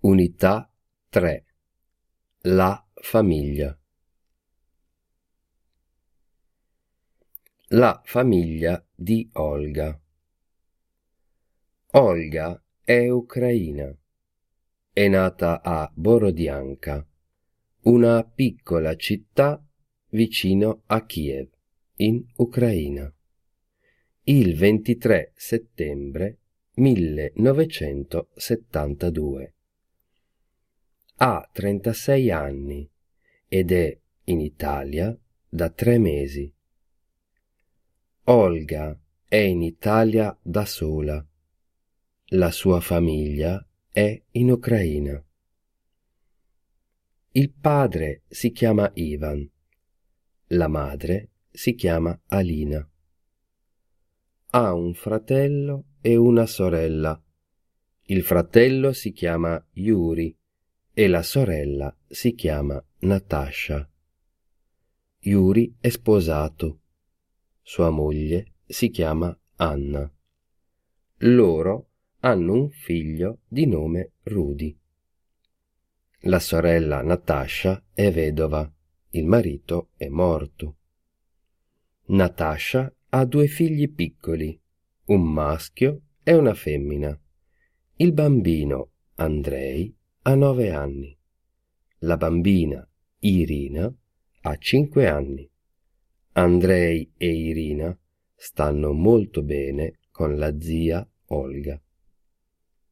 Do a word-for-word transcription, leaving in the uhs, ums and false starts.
Unità tre. La famiglia. La famiglia di Olga. Olga è ucraina. È nata a Borodianka, una piccola città vicino a Kiev, in Ucraina, il ventitré settembre millenovecentosettantadue. Ha trentasei anni ed è in Italia da tre mesi. Olga è in Italia da sola. La sua famiglia è in Ucraina. Il padre si chiama Ivan. La madre si chiama Alina. Ha un fratello e una sorella. Il fratello si chiama Yuri e la sorella si chiama Natasha. Yuri è sposato. Sua moglie si chiama Anna. Loro hanno un figlio di nome Rudy. La sorella Natasha è vedova. Il marito è morto. Natasha ha due figli piccoli, un maschio e una femmina. Il bambino Andrei ha nove anni. La bambina Irina ha cinque anni. Andrei e Irina stanno molto bene con la zia Olga.